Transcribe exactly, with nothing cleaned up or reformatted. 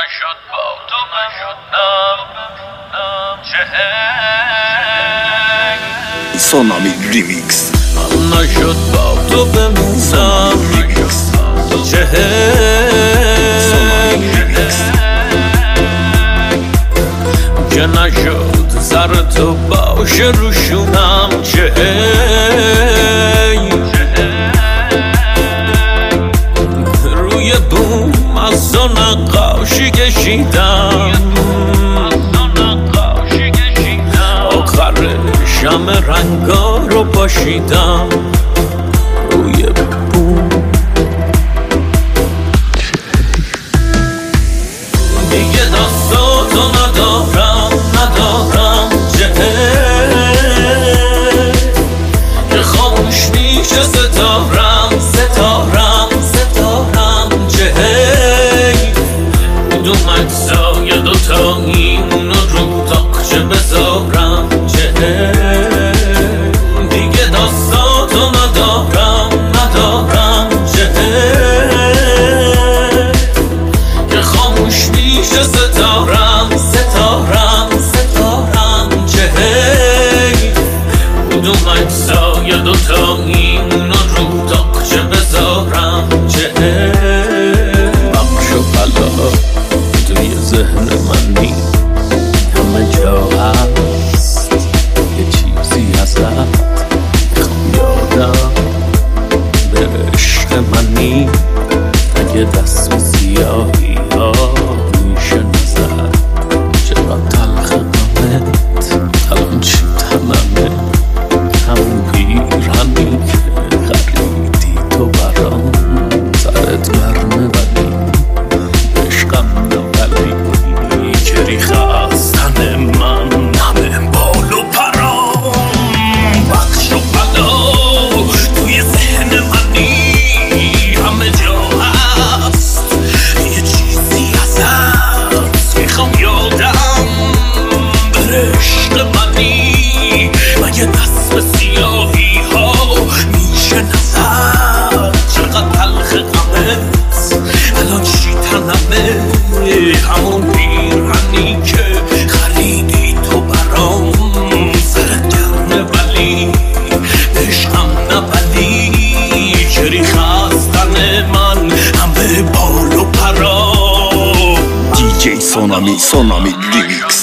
نشد با تو بمونم چه سونامی ریمیکس نشد با تو بمونم چه که نشد سر تو باشه روشونم چه روی بوم از تو نقاشی کشیدم آخر شم رنگا رو پاشیدم روی بوم دیگه دستاتو ندارم ندارم چه که خاموش میشه ستارم ستارم ستارم چه کدوم اکسای دوتاییمونو رو تاقچه بذارم چه دیگه دستاتو ندارم ندارم چه که خاموش میشه ستارم ستارم ستارم چه کدوم اکسای دوتاییمونو رو تاقچه بذارم چه بخش و بلا توی ذهن منی همه جا هست یه چیزی هست میخوام یادم به عشق منی اگه دست و سیاهی ها میشه نزد چرا تلخ غمت الان چی تنمه همون پیرهنی که خریدی تو برام سرت گرمه ولی عشقم نولی که ریخه از تن من همه بال و پرام بخش و بلا توی ذهن منی همه جا هست یه چیزی هست میخوام یادم بره عشق منی مگه دست به سیاهی ها میشه نزد چقدر تلخ غمت الان چی تنمه همون پیرهنی که خریدی تو برام سرت گرمه ولی عشقم نبلی که ریخه از تن من همه بال و پرا دی جی سونامی سونامی ریمیکس